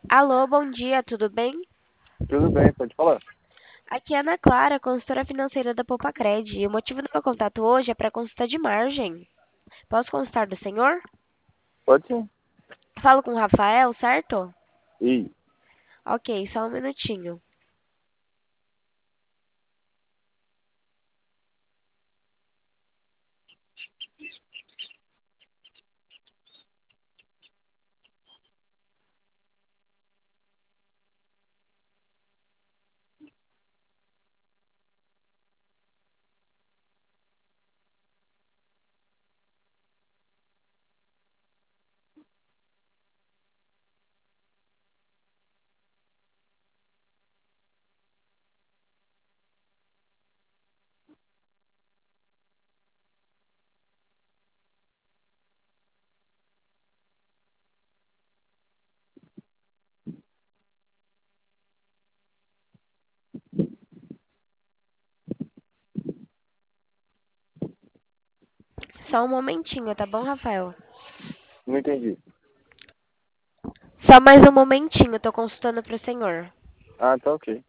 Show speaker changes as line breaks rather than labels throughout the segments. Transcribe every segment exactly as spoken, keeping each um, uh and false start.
Alô, bom dia, tudo bem?
Tudo bem, pode falar.
Aqui é a Ana Clara, consultora financeira da Poupacred. E o motivo do meu contato hoje é para consulta de margem. Posso consultar do senhor?
Pode sim.
Falo com o Rafael, certo?
E
Ok, só um minutinho. Só um momentinho, tá bom, Rafael?
não entendi.
Só mais um momentinho, tô consultando para o senhor.
Ah, tá ok.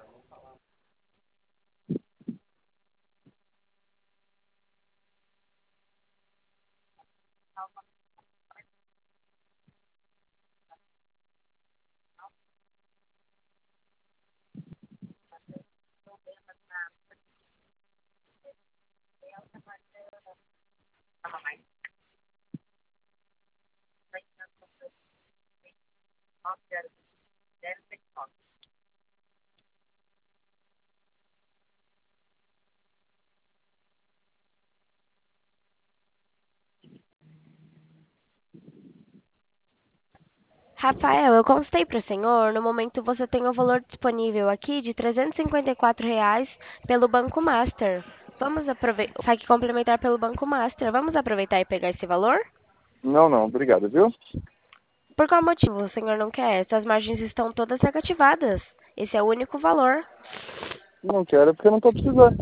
Rafael, eu consultei para o senhor. No momento você tem o valor disponível aqui de trezentos e cinquenta e quatro reais pelo Banco Master. Vamos aproveitar, saque complementar pelo Banco Master. Vamos aproveitar e pegar esse valor?
Não, não, obrigado, viu?
Por qual motivo o senhor não quer? Essas margens estão todas negativadas. Esse é o único valor.
Não quero porque eu não tô precisando.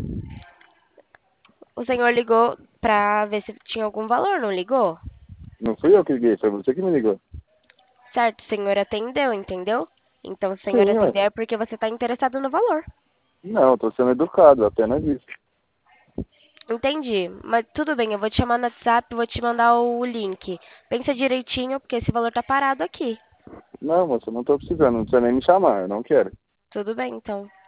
O senhor ligou para ver se tinha algum valor, não ligou?
Não fui eu que liguei, foi você que me ligou.
Certo, o senhor atendeu, entendeu? Então, se o senhor
Sim, ué.
atender é porque você está interessado no valor.
Não, eu tô sendo educado, apenas isso.
Entendi. Mas tudo bem, eu vou te chamar no WhatsApp, vou te mandar o link. Pensa direitinho, porque esse valor tá parado aqui.
Não, moça, eu não tô precisando, não precisa nem me chamar, eu não quero.
Tudo bem, então.